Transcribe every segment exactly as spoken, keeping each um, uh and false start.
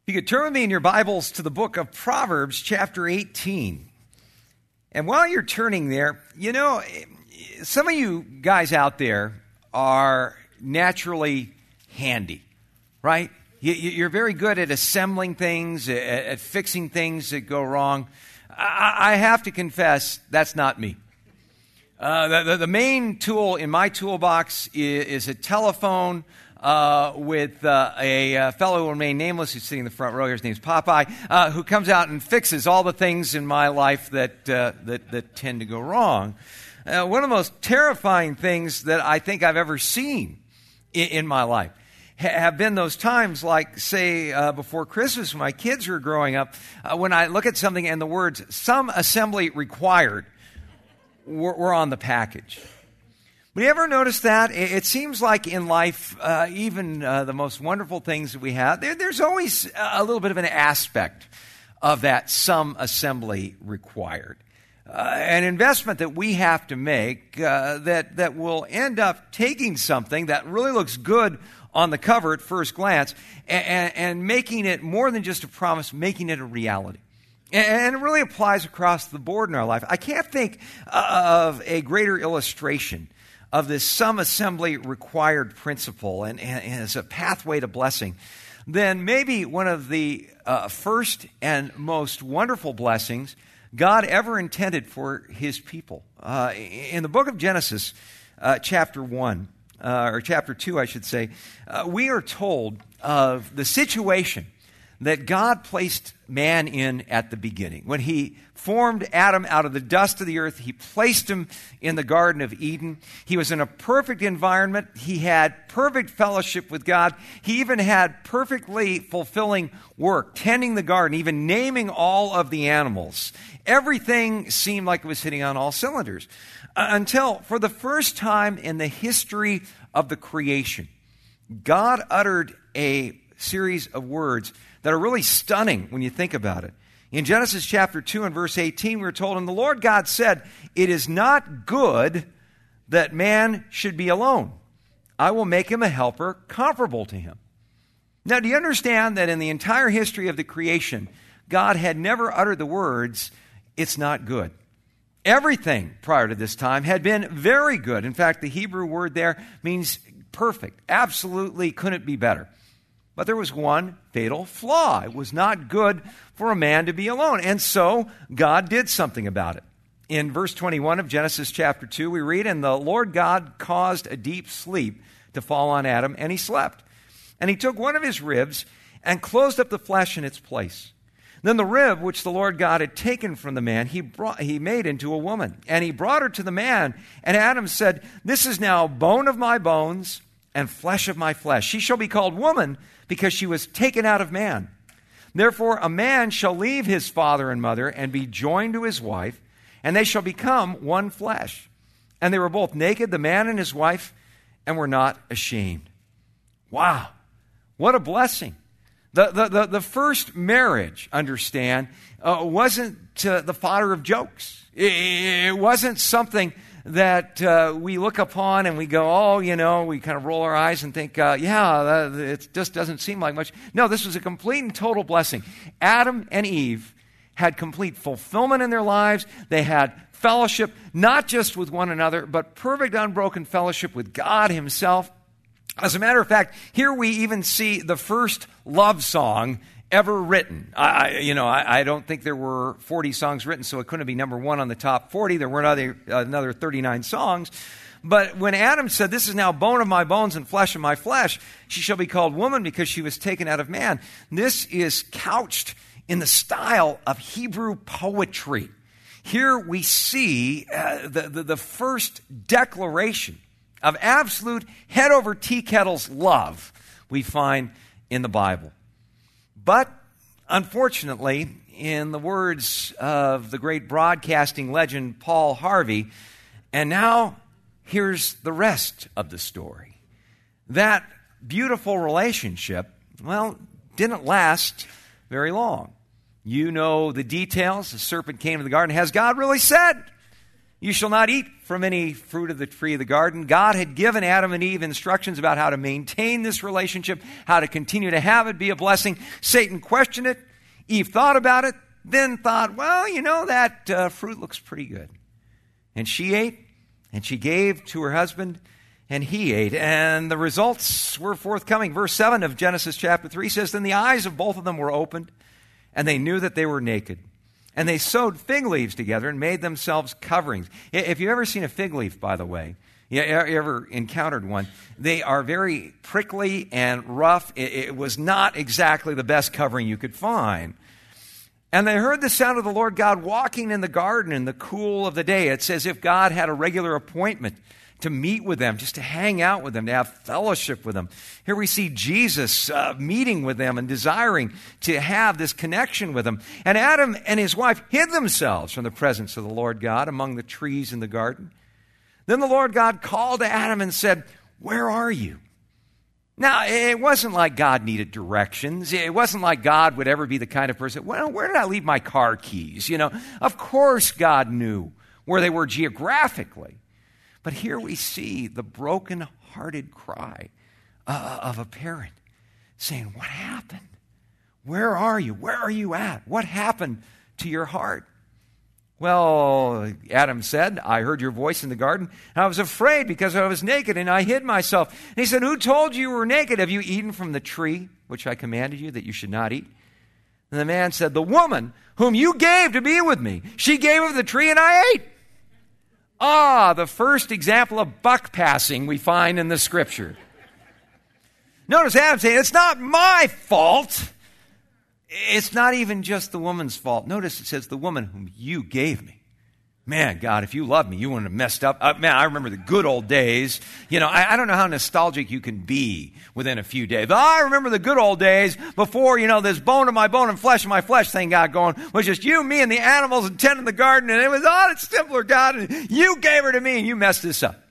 You could turn with me in your Bibles to the book of Proverbs, chapter eighteen. And while you're turning there, you know, some of you guys out there are naturally handy, right? You're very good at assembling things, at fixing things that go wrong. I have to confess, that's not me. Uh, the, the main tool in my toolbox is, is a telephone uh, with uh, a, a fellow who will remain nameless who's sitting in the front row. His name's Popeye, uh, who comes out and fixes all the things in my life that uh, that, that tend to go wrong. Uh, one of the most terrifying things that I think I've ever seen in, in my life ha- have been those times, like, say, uh, before Christmas when my kids were growing up, uh, when I look at something and the words, "some assembly required," were, were on the package. But you ever notice that? It seems like in life, uh, even uh, the most wonderful things that we have, there, there's always a little bit of an aspect of that "some assembly required." Uh, an investment that we have to make uh, that, that will end up taking something that really looks good on the cover at first glance and, and, and making it more than just a promise, making it a reality. And it really applies across the board in our life. I can't think of a greater illustration of this "some assembly required" principle and, and as a pathway to blessing than maybe one of the uh, first and most wonderful blessings God ever intended for His people. Uh, in the book of Genesis, uh, chapter one, uh, or chapter two, I should say, uh, we are told of the situation that God placed man in at the beginning. When He formed Adam out of the dust of the earth, He placed him in the Garden of Eden. He was in a perfect environment. He had perfect fellowship with God. He even had perfectly fulfilling work, tending the garden, even naming all of the animals. Everything seemed like it was hitting on all cylinders. Uh, until, for the first time in the history of the creation, God uttered a series of words that are really stunning when you think about it. In Genesis chapter two and verse eighteen, we're told, "And the Lord God said, it is not good that man should be alone. I will make him a helper comparable to him." Now, do you understand that in the entire history of the creation, God had never uttered the words, "it's not good"? Everything prior to this time had been very good. In fact, the Hebrew word there means perfect. Absolutely couldn't be better. But there was one fatal flaw. It was not good for a man to be alone. And so God did something about it. In verse twenty-one of Genesis chapter two, we read, "And the Lord God caused a deep sleep to fall on Adam, and he slept. And he took one of his ribs and closed up the flesh in its place. Then the rib which the Lord God had taken from the man, he brought, he made into a woman. And he brought her to the man. And Adam said, 'This is now bone of my bones and flesh of my flesh. She shall be called woman, because she was taken out of man. Therefore a man shall leave his father and mother and be joined to his wife, and they shall become one flesh.' And they were both naked, the man and his wife, and were not ashamed." Wow, what a blessing. The, the, the, the first marriage, understand, uh, wasn't uh, the fodder of jokes. It, it wasn't something that uh, we look upon and we go, oh, you know, we kind of roll our eyes and think, uh, yeah, that, it just doesn't seem like much. No, this was a complete and total blessing. Adam and Eve had complete fulfillment in their lives. They had fellowship, not just with one another, but perfect, unbroken fellowship with God Himself. As a matter of fact, here we even see the first love song ever written. I, you know, I, I don't think there were forty songs written, so it couldn't be number one on the top forty. There were another, another thirty-nine songs. But when Adam said, "This is now bone of my bones and flesh of my flesh, she shall be called woman because she was taken out of man," this is couched in the style of Hebrew poetry. Here we see uh, the, the, the first declaration of absolute head over tea kettles love we find in the Bible. But unfortunately, in the words of the great broadcasting legend Paul Harvey, and now here's the rest of the story. That beautiful relationship, well, didn't last very long. You know the details. The serpent came to the garden. Has God really said? You shall not eat from any fruit of the tree of the garden. God had given Adam and Eve instructions about how to maintain this relationship, how to continue to have it be a blessing. Satan questioned it. Eve thought about it, then thought, well, you know, that uh, fruit looks pretty good. And she ate, and she gave to her husband, and he ate. And the results were forthcoming. Verse seven of Genesis chapter three says, then the eyes of both of them were opened, and they knew that they were naked. And they sewed fig leaves together and made themselves coverings. If you've ever seen a fig leaf, by the way, you ever encountered one, they are very prickly and rough. It was not exactly the best covering you could find. And they heard the sound of the Lord God walking in the garden in the cool of the day. It's as if God had a regular appointment to meet with them, just to hang out with them, to have fellowship with them. Here we see Jesus uh, meeting with them and desiring to have this connection with them. And Adam and his wife hid themselves from the presence of the Lord God among the trees in the garden. Then the Lord God called to Adam and said, where are you? Now, it wasn't like God needed directions. It wasn't like God would ever be the kind of person, well, where did I leave my car keys? You know, of course God knew where they were geographically. But here we see the broken-hearted cry uh, of a parent saying, what happened? Where are you? Where are you at? What happened to your heart? Well, Adam said, I heard your voice in the garden, and I was afraid because I was naked, and I hid myself. And he said, who told you you were naked? Have you eaten from the tree which I commanded you that you should not eat? And the man said, the woman whom you gave to be with me, she gave of the tree, and I ate. Ah, the first example of buck passing we find in the Scripture. Notice Adam saying, it's not my fault. It's not even just the woman's fault. Notice it says, the woman whom you gave me. Man, God, if you loved me, you wouldn't have messed up. Uh, man, I remember the good old days. You know, I, I don't know how nostalgic you can be within a few days. But I remember the good old days before, you know, this bone of my bone and flesh of my flesh thing got going. Was just you, me, and the animals and tending the garden. And it was, oh, it's simpler, God. And you gave her to me, and you messed this up.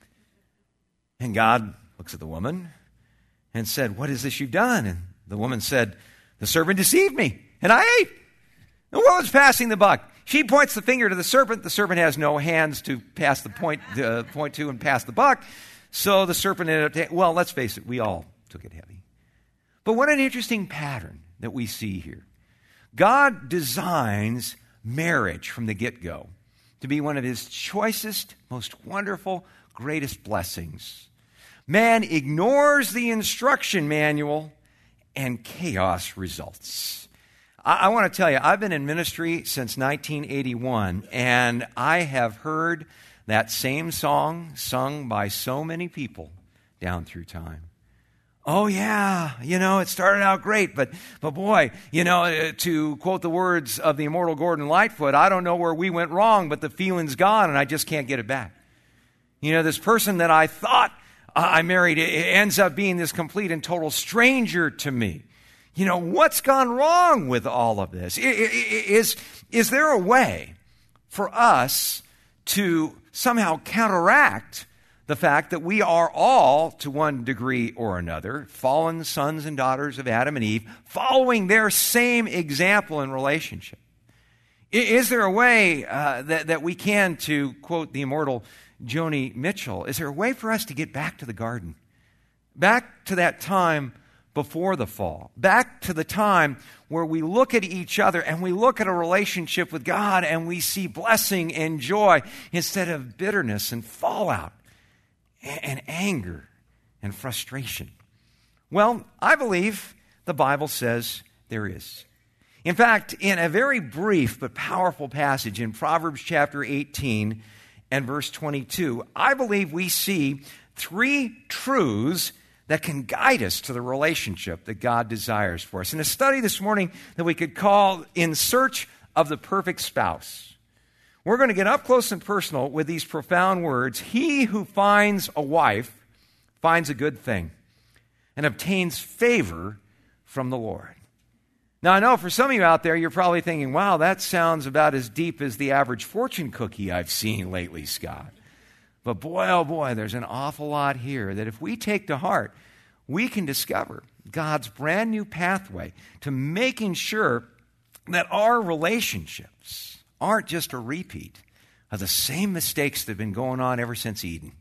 And God looks at the woman and said, what is this you've done? And the woman said, the serpent deceived me, and I ate. The woman's passing the buck. She points the finger to the serpent. The serpent has no hands to pass the point, uh, point to and pass the buck. So the serpent ended up, ta- well, let's face it, we all took it heavy. But what an interesting pattern that we see here. God designs marriage from the get-go to be one of his choicest, most wonderful, greatest blessings. Man ignores the instruction manual, and chaos results. I, I want to tell you, I've been in ministry since nineteen eighty-one, and I have heard that same song sung by so many people down through time. Oh, yeah, you know, it started out great, but, but boy, you know, to quote the words of the immortal Gordon Lightfoot, I don't know where we went wrong, but the feeling's gone, and I just can't get it back. You know, this person that I thought I married, it ends up being this complete and total stranger to me. You know, what's gone wrong with all of this? Is, is there a way for us to somehow counteract the fact that we are all, to one degree or another, fallen sons and daughters of Adam and Eve, following their same example in relationship? Is there a way uh, that, that we can, to quote the immortal Joni Mitchell, is there a way for us to get back to the garden? Back to that time before the fall. Back to the time where we look at each other and we look at a relationship with God and we see blessing and joy instead of bitterness and fallout and anger and frustration. Well, I believe the Bible says there is. In fact, in a very brief but powerful passage in Proverbs chapter eighteen and verse twenty-two, I believe we see three truths that can guide us to the relationship that God desires for us. In a study this morning that we could call In Search of the Perfect Spouse, we're going to get up close and personal with these profound words. He who finds a wife finds a good thing and obtains favor from the Lord. Now, I know for some of you out there, you're probably thinking, wow, that sounds about as deep as the average fortune cookie I've seen lately, Scott. But boy, oh boy, there's an awful lot here that if we take to heart, we can discover God's brand new pathway to making sure that our relationships aren't just a repeat of the same mistakes that have been going on ever since Eden.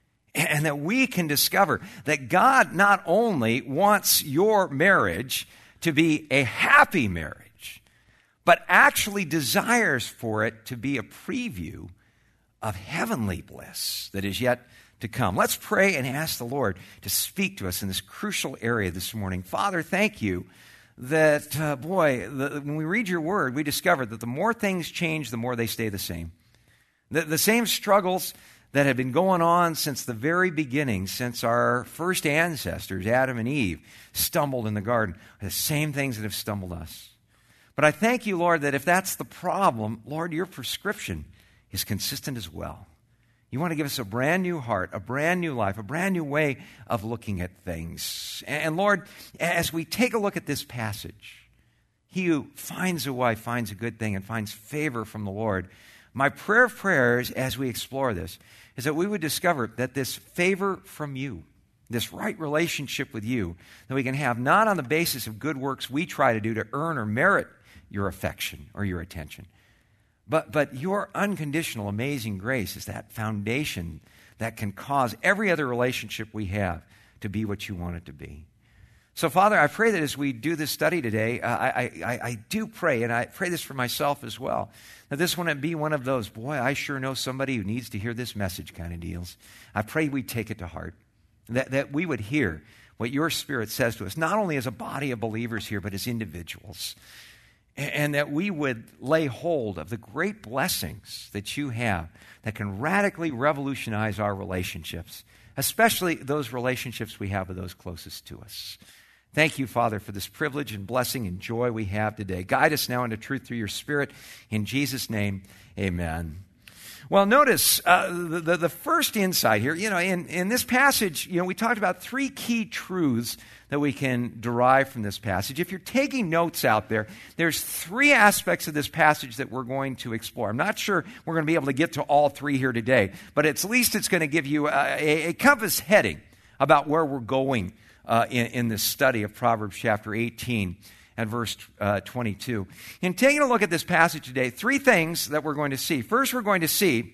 And that we can discover that God not only wants your marriage to be a happy marriage, but actually desires for it to be a preview of heavenly bliss that is yet to come. Let's pray and ask the Lord to speak to us in this crucial area this morning. Father, thank you that, uh, boy, the, when we read your word, we discover that the more things change, the more they stay the same. The, the same struggles that have been going on since the very beginning, since our first ancestors, Adam and Eve, stumbled in the garden, are the same things that have stumbled us. But I thank you, Lord, that if that's the problem, Lord, your prescription is consistent as well. You want to give us a brand new heart, a brand new life, a brand new way of looking at things. And Lord, as we take a look at this passage, he who finds a wife finds a good thing and finds favor from the Lord. My prayer of prayers as we explore this is that we would discover that this favor from you, this right relationship with you, that we can have not on the basis of good works we try to do to earn or merit your affection or your attention, but, but your unconditional amazing grace is that foundation that can cause every other relationship we have to be what you want it to be. So, Father, I pray that as we do this study today, uh, I, I, I do pray, and I pray this for myself as well, that this wouldn't be one of those, boy, I sure know somebody who needs to hear this message kind of deals. I pray we take it to heart, that, that we would hear what your Spirit says to us, not only as a body of believers here, but as individuals, and, and that we would lay hold of the great blessings that you have that can radically revolutionize our relationships, especially those relationships we have with those closest to us. Thank you, Father, for this privilege and blessing and joy we have today. Guide us now into truth through your Spirit. In Jesus' name, amen. Well, notice uh, the, the, the first insight here, you know, in, in this passage, you know, we talked about three key truths that we can derive from this passage. If you're taking notes out there, there's three aspects of this passage that we're going to explore. I'm not sure we're going to be able to get to all three here today, but at least it's going to give you a, a, a compass heading about where we're going Uh, in, in this study of Proverbs chapter eighteen and verse uh, twenty-two. In taking a look at this passage today, three things that we're going to see. First, we're going to see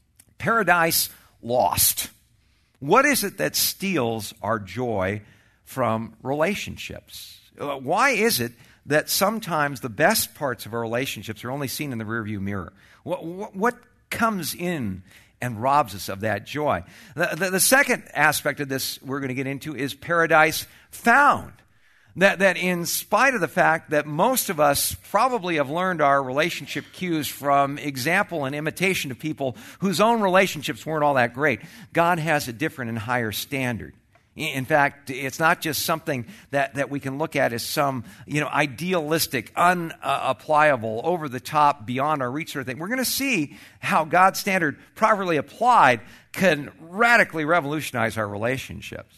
paradise lost. What is it that steals our joy from relationships? Uh, why is it that sometimes the best parts of our relationships are only seen in the rearview mirror? What, what, what comes in and robs us of that joy? The, the, the second aspect of this we're going to get into is paradise found. That, that in spite of the fact that most of us probably have learned our relationship cues from example and imitation of people whose own relationships weren't all that great, God has a different and higher standard. In fact, it's not just something that, that we can look at as some, you know, idealistic, unapplicable, over the top, beyond our reach sort of thing. We're going to see how God's standard, properly applied, can radically revolutionize our relationships.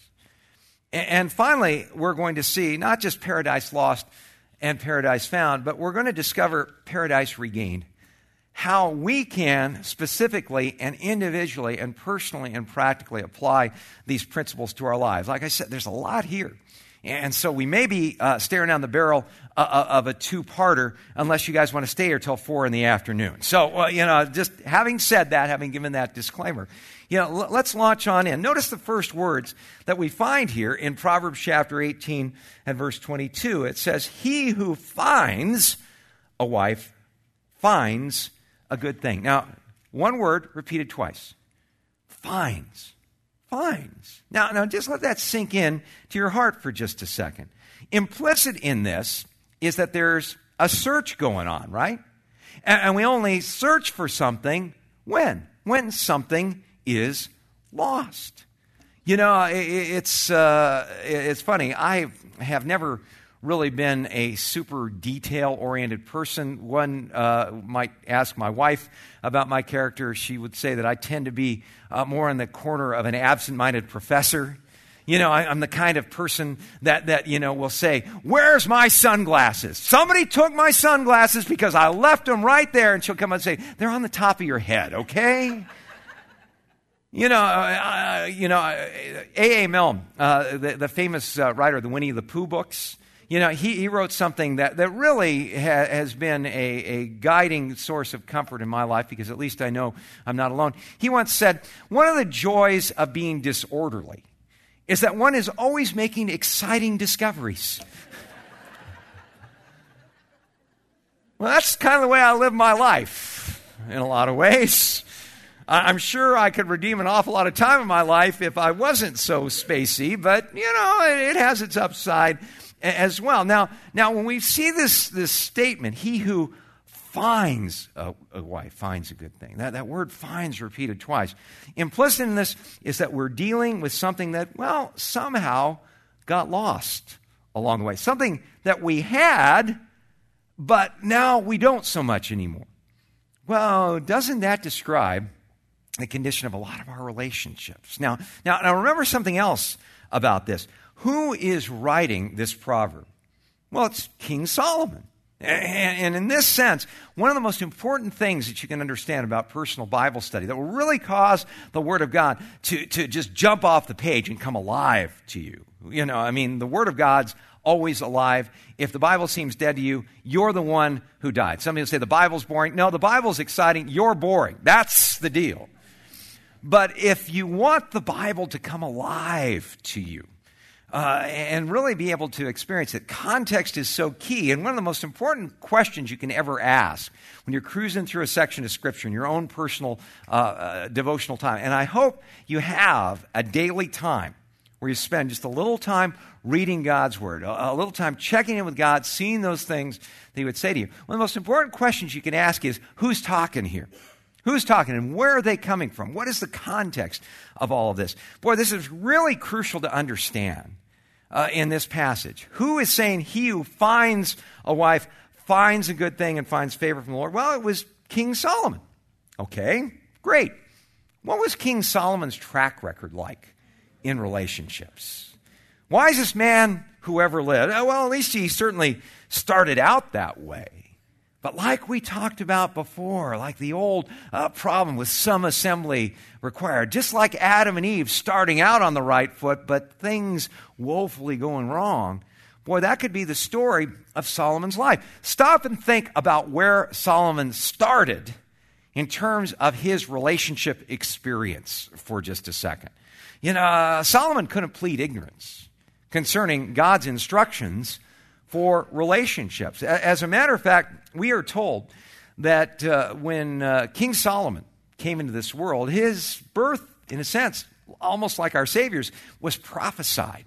And finally, we're going to see not just paradise lost and paradise found, but we're going to discover paradise regained. How we can specifically and individually and personally and practically apply these principles to our lives. Like I said, there's a lot here. And so we may be uh, staring down the barrel uh, of a two-parter unless you guys want to stay here till four in the afternoon. So, uh, you know, just having said that, having given that disclaimer, you know, l- let's launch on in. Notice the first words that we find here in Proverbs chapter eighteen and verse twenty-two. It says, "He who finds a wife finds a good thing." Now, one word repeated twice. Finds. Finds. Now, now, just let that sink in to your heart for just a second. Implicit in this is that there's a search going on, right? And, and we only search for something when? When something is lost. You know, it, it's uh, it's funny. I have never really been a super detail-oriented person. One uh, might ask my wife about my character. She would say that I tend to be uh, more in the corner of an absent-minded professor. You know, I, I'm the kind of person that, that, you know, will say, "Where's my sunglasses? Somebody took my sunglasses because I left them right there." And she'll come and say, "They're on the top of your head, okay?" You know, uh, you know, A A. Milne, uh, the, the famous uh, writer of the Winnie the Pooh books, You know, he, he wrote something that, that really ha- has been a, a guiding source of comfort in my life, because at least I know I'm not alone. He once said, one of the joys of being disorderly is that one is always making exciting discoveries. Well, that's kind of the way I live my life in a lot of ways. I'm sure I could redeem an awful lot of time in my life if I wasn't so spacey, but, you know, it has its upside as well. Now, now when we see this, this statement, he who finds a, a wife finds a good thing. That, that word finds repeated twice. Implicit in this is that we're dealing with something that, well, somehow got lost along the way. Something that we had, but now we don't so much anymore. Well, doesn't that describe the condition of a lot of our relationships? Now, now, now remember something else about this. Who is writing this proverb? Well, it's King Solomon. And in this sense, one of the most important things that you can understand about personal Bible study that will really cause the Word of God to, to just jump off the page and come alive to you. You know, I mean, the Word of God's always alive. If the Bible seems dead to you, you're the one who died. Some people say the Bible's boring. No, the Bible's exciting. You're boring. That's the deal. But if you want the Bible to come alive to you, Uh, and really be able to experience it, context is so key. And one of the most important questions you can ever ask when you're cruising through a section of Scripture in your own personal uh, uh, devotional time, and I hope you have a daily time where you spend just a little time reading God's Word, a, a little time checking in with God, seeing those things that He would say to you. One of the most important questions you can ask is, who's talking here? Who's talking and where are they coming from? What is the context of all of this? Boy, this is really crucial to understand. Uh, in this passage. Who is saying he who finds a wife finds a good thing and finds favor from the Lord? Well, it was King Solomon. Okay, great. What was King Solomon's track record like in relationships? Wisest man who ever lived. Well, at least he certainly started out that way. But like we talked about before, like the old uh, problem with some assembly required, just like Adam and Eve starting out on the right foot, but things woefully going wrong, boy, that could be the story of Solomon's life. Stop and think about where Solomon started in terms of his relationship experience for just a second. You know, uh, Solomon couldn't plead ignorance concerning God's instructions for relationships. As a matter of fact, we are told that uh, when uh, King Solomon came into this world, his birth, in a sense, almost like our Savior's, was prophesied.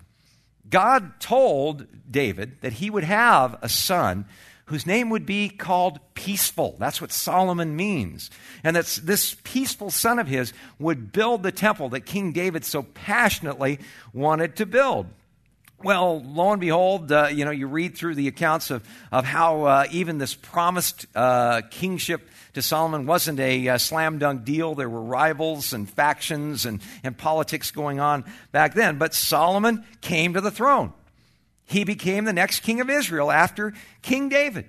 God told David that he would have a son whose name would be called Peaceful. That's what Solomon means. And that this peaceful son of his would build the temple that King David so passionately wanted to build. Well, lo and behold, uh, you know, you read through the accounts of, of how uh, even this promised uh, kingship to Solomon wasn't a uh, slam dunk deal. There were rivals and factions and, and politics going on back then. But Solomon came to the throne. He became the next king of Israel after King David.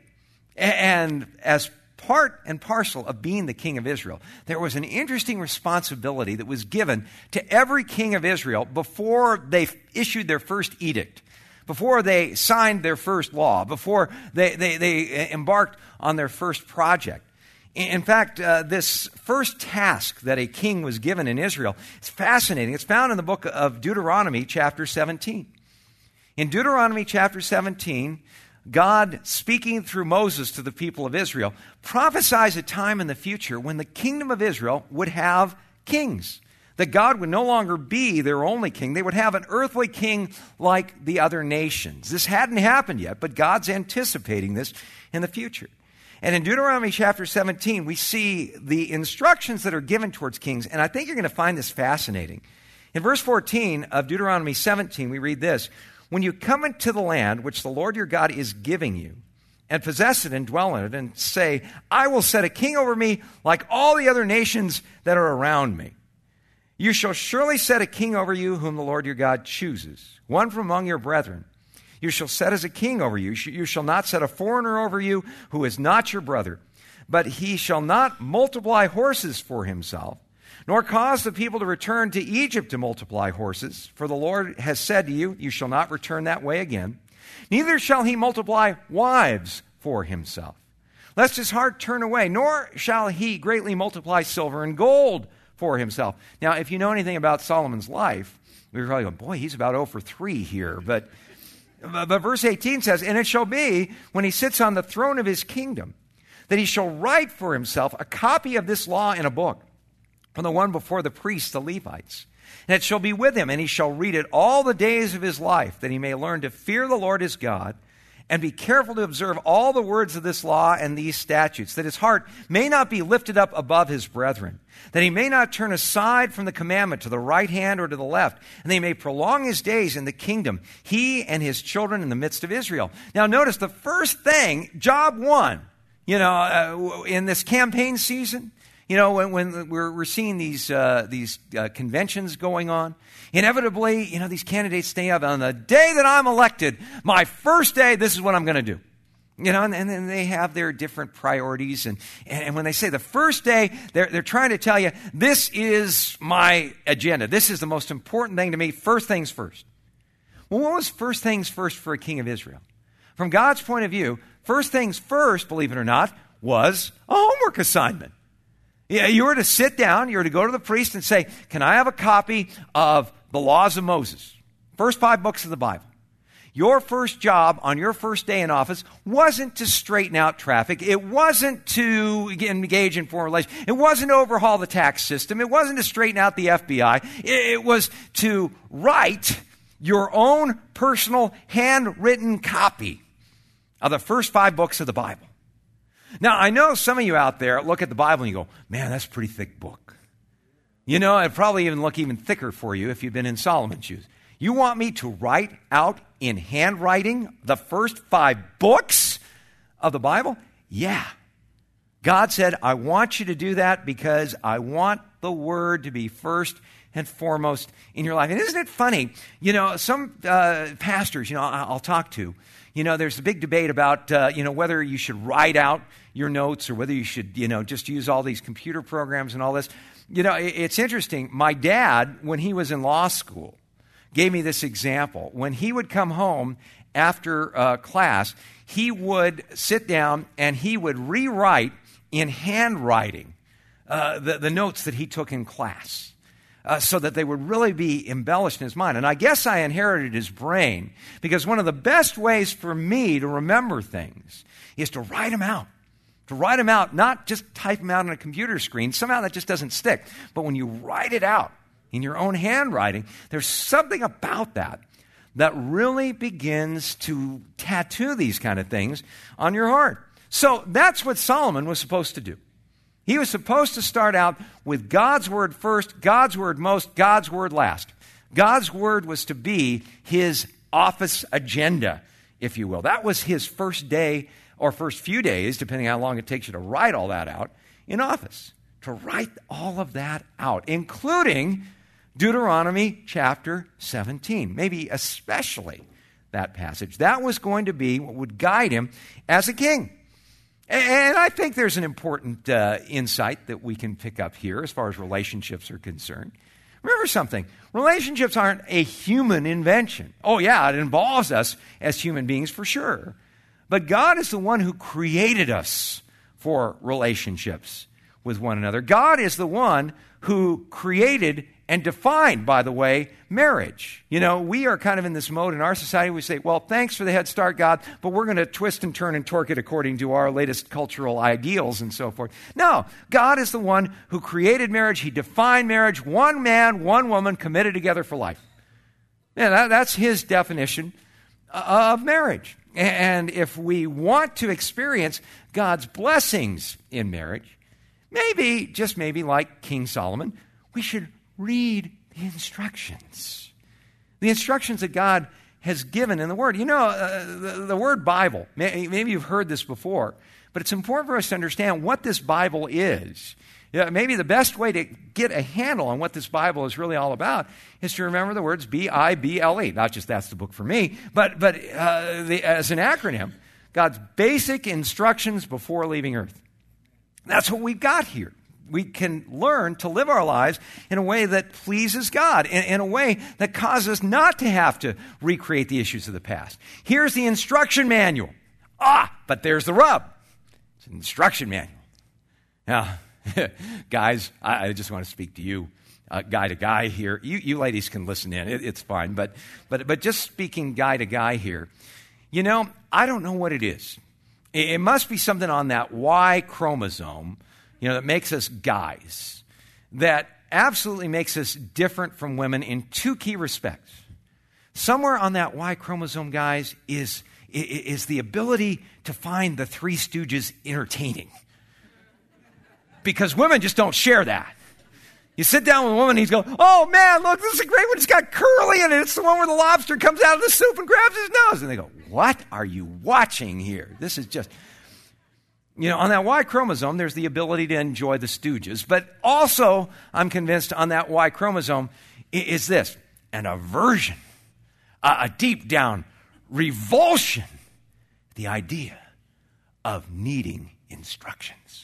And as part and parcel of being the king of Israel, there was an interesting responsibility that was given to every king of Israel before they issued their first edict, before they signed their first law, before they, they, they embarked on their first project. In fact, uh, this first task that a king was given in Israel is fascinating. It's found in the book of Deuteronomy, chapter seventeen. In Deuteronomy, chapter seventeen, God, speaking through Moses to the people of Israel, prophesies a time in the future when the kingdom of Israel would have kings. That God would no longer be their only king. They would have an earthly king like the other nations. This hadn't happened yet, but God's anticipating this in the future. And in Deuteronomy chapter seventeen, we see the instructions that are given towards kings, and I think you're going to find this fascinating. In verse fourteen of Deuteronomy seventeen, we read this: when you come into the land which the Lord your God is giving you, and possess it and dwell in it, and say, I will set a king over me like all the other nations that are around me. You shall surely set a king over you whom the Lord your God chooses, one from among your brethren. You shall set as a king over you. You shall not set a foreigner over you who is not your brother. But he shall not multiply horses for himself, nor cause the people to return to Egypt to multiply horses. For the Lord has said to you, you shall not return that way again. Neither shall he multiply wives for himself, lest his heart turn away, nor shall he greatly multiply silver and gold for himself. Now, if you know anything about Solomon's life, we're probably going, boy, he's about oh for three here. But, but verse eighteen says, and it shall be, when he sits on the throne of his kingdom, that he shall write for himself a copy of this law in a book, from the one before the priests, the Levites. And it shall be with him, and he shall read it all the days of his life, that he may learn to fear the Lord his God, and be careful to observe all the words of this law and these statutes, that his heart may not be lifted up above his brethren, that he may not turn aside from the commandment to the right hand or to the left, and they may prolong his days in the kingdom, he and his children in the midst of Israel. Now notice the first thing, job one, you know, uh, in this campaign season, you know, when, when we're, we're seeing these uh, these uh, conventions going on, inevitably, you know, these candidates stay up on the day that I'm elected, my first day, this is what I'm going to do. You know, and, and then they have their different priorities. And, and when they say the first day, they're, they're trying to tell you, this is my agenda. This is the most important thing to me. First things first. Well, what was first things first for a king of Israel? From God's point of view, first things first, believe it or not, was a homework assignment. Yeah, you were to sit down, you were to go to the priest and say, can I have a copy of the laws of Moses? First five books of the Bible. Your first job on your first day in office wasn't to straighten out traffic. It wasn't to engage in foreign relations. It wasn't to overhaul the tax system. It wasn't to straighten out the F B I. It was to write your own personal handwritten copy of the first five books of the Bible. Now, I know some of you out there look at the Bible and you go, man, that's a pretty thick book. You know, it'd probably even look even thicker for you if you've been in Solomon's shoes. You want me to write out in handwriting the first five books of the Bible? Yeah. God said, I want you to do that because I want the Word to be first and foremost in your life. And isn't it funny? You know, some uh, pastors, you know, I'll talk to, you know, there's a big debate about, uh, you know, whether you should write out your notes or whether you should, you know, just use all these computer programs and all this. You know, it's interesting. My dad, when he was in law school, gave me this example. When he would come home after uh, class, he would sit down and he would rewrite in handwriting uh, the, the notes that he took in class. Uh, so that they would really be embellished in his mind. And I guess I inherited his brain because one of the best ways for me to remember things is to write them out. To write them out, not just type them out on a computer screen. Somehow that just doesn't stick. But when you write it out in your own handwriting, there's something about that that really begins to tattoo these kind of things on your heart. So that's what Solomon was supposed to do. He was supposed to start out with God's word first, God's word most, God's word last. God's word was to be his office agenda, if you will. That was his first day or first few days, depending on how long it takes you to write all that out, in office. To write all of that out, including Deuteronomy chapter seventeen, maybe especially that passage. That was going to be what would guide him as a king. And I think there's an important uh, insight that we can pick up here as far as relationships are concerned. Remember something, relationships aren't a human invention. Oh yeah, it involves us as human beings for sure. But God is the one who created us for relationships with one another. God is the one who created and defined, by the way, marriage. You know, we are kind of in this mode in our society. We say, well, thanks for the head start, God, but we're going to twist and turn and torque it according to our latest cultural ideals and so forth. No, God is the one who created marriage. He defined marriage. One man, one woman committed together for life. Yeah, that, that's his definition of marriage. And if we want to experience God's blessings in marriage, maybe, just maybe like King Solomon, we should read the instructions. The instructions that God has given in the Word. You know, uh, the, the word Bible, may, maybe you've heard this before, but it's important for us to understand what this Bible is. Yeah, maybe the best way to get a handle on what this Bible is really all about is to remember the words B I B L E. Not just that's the book for me, but, but uh, the, as an acronym, God's basic instructions before leaving earth. That's what we've got here. we can learn to live our lives in a way that pleases God, in, in a way that causes us not to have to recreate the issues of the past. Here's the instruction manual. Ah, but there's the rub. It's an instruction manual. Now, guys, I, I just want to speak to you, uh, guy to guy here. You, you ladies can listen in. It, it's fine. But, but, but just speaking guy to guy here, you know, I don't know what it is. It, it must be something on that Y chromosome, you know, that makes us guys, that absolutely makes us different from women in two key respects. Somewhere on that Y chromosome, guys, is, is the ability to find the Three Stooges entertaining. Because women just don't share that. You sit down with a woman and he's going, oh man, look, this is a great one. It's got curly in it. It's the one where the lobster comes out of the soup and grabs his nose. And they go, what are you watching here? This is just, you know, on that Y chromosome, there's the ability to enjoy the Stooges. But also, I'm convinced on that Y chromosome is this, an aversion, a, a deep down revulsion, the idea of needing instructions.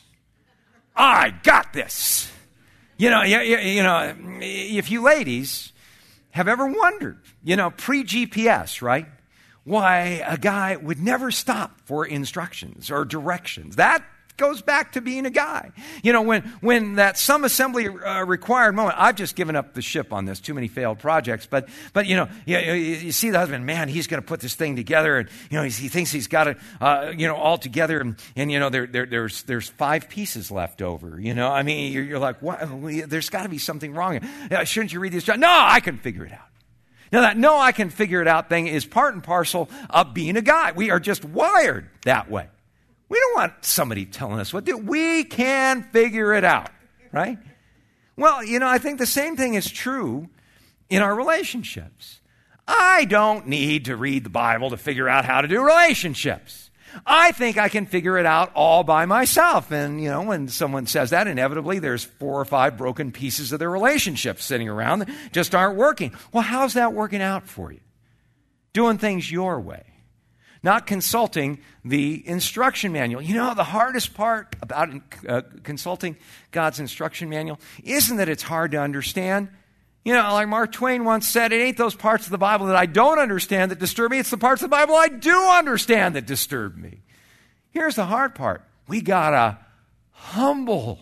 I got this. You know, you, you know, if you ladies have ever wondered, you know, pre-G P S, right, why a guy would never stop for instructions or directions. That goes back to being a guy. You know, when when that some assembly uh, required moment, I've just given up the ship on this, too many failed projects, but, but you know, you, you see the husband, man, he's going to put this thing together, and, you know, he thinks he's got it, uh, you know, all together, and, and you know, there, there, there's there's five pieces left over, you know, I mean, you're, you're like, what? There's got to be something wrong. Shouldn't you read this? No, I can figure it out. Now, that no, I can figure it out thing is part and parcel of being a guy. We are just wired that way. We don't want somebody telling us what to do. We can figure it out, right? Well, you know, I think the same thing is true in our relationships. I don't need to read the Bible to figure out how to do relationships. I think I can figure it out all by myself. And, you know, when someone says that, inevitably there's four or five broken pieces of their relationship sitting around that just aren't working. Well, how's that working out for you? Doing things your way. Not consulting the instruction manual. You know, the hardest part about uh, consulting God's instruction manual isn't that it's hard to understand. You know, like Mark Twain once said, it ain't those parts of the Bible that I don't understand that disturb me. It's the parts of the Bible I do understand that disturb me. Here's the hard part. We got to humble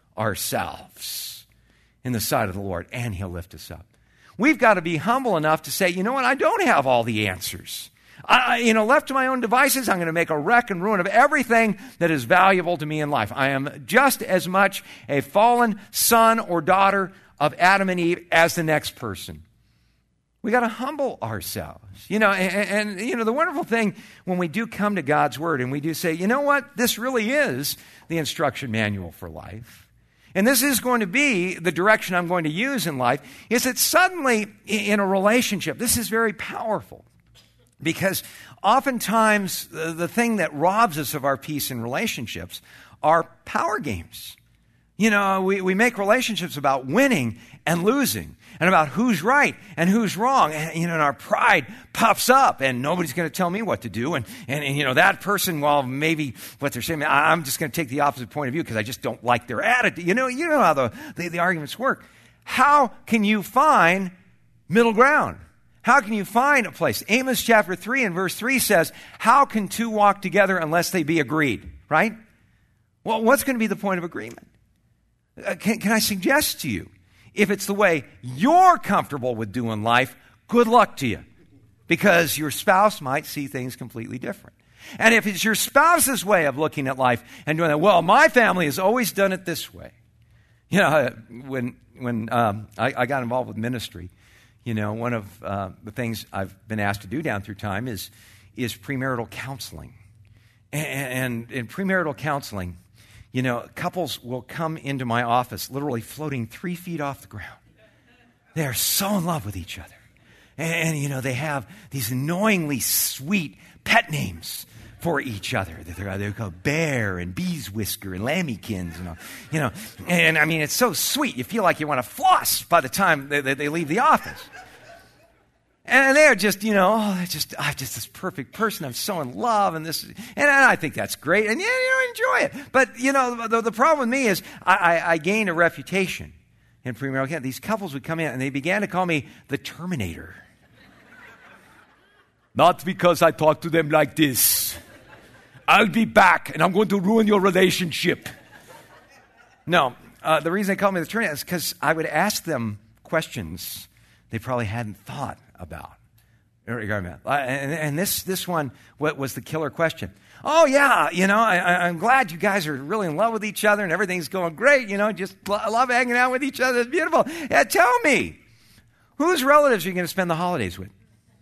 ourselves in the sight of the Lord, and He'll lift us up. We've got to be humble enough to say, you know what, I don't have all the answers. I, you know, left to my own devices, I'm going to make a wreck and ruin of everything that is valuable to me in life. I am just as much a fallen son or daughter of Adam and Eve as the next person. We got to humble ourselves. You know, and, and, you know, the wonderful thing when we do come to God's Word and we do say, you know what, this really is the instruction manual for life. And this is going to be the direction I'm going to use in life, is that suddenly in a relationship, this is very powerful. Because oftentimes the, the thing that robs us of our peace in relationships are power games. You know, we, we make relationships about winning and losing and about who's right and who's wrong. And, you know, and our pride puffs up and nobody's going to tell me what to do. And, and, and, you know, that person, well, maybe what they're saying, I'm just going to take the opposite point of view because I just don't like their attitude. You know, you know how the, the, the arguments work. How can you find middle ground? How can you find a place? Amos chapter three and verse three says, how can two walk together unless they be agreed, right? Well, what's going to be the point of agreement? Uh, can, can I suggest to you, if it's the way you're comfortable with doing life, good luck to you. Because your spouse might see things completely different. And if it's your spouse's way of looking at life and doing that, well, my family has always done it this way. You know, when, when um, I, I got involved with ministry, you know, one of uh, the things I've been asked to do down through time is is premarital counseling. And, and in premarital counseling, you know, couples will come into my office literally floating three feet off the ground. They are so in love with each other. And, and you know, they have these annoyingly sweet pet names for each other. They're, they're called Bear and Bees Whisker and Lambykins and all, you know. And I mean, it's so sweet. You feel like you want to floss by the time they, they, they leave the office. And they're just, you know, oh, just, I'm just this perfect person. I'm so in love, and this, and I think that's great. And yeah, you know, enjoy it. But you know, the, the problem with me is I, I, I gained a reputation in premarital counseling. These couples would come in and they began to call me the Terminator. Not because I talk to them like this. I'll be back, and I'm going to ruin your relationship. No, uh, the reason they call me the Terminator is because I would ask them questions they probably hadn't thought about. And, and this this one what was the killer question. Oh, yeah, you know, I, I'm glad you guys are really in love with each other and everything's going great. You know, just love hanging out with each other. It's beautiful. Yeah, tell me, whose relatives are you going to spend the holidays with?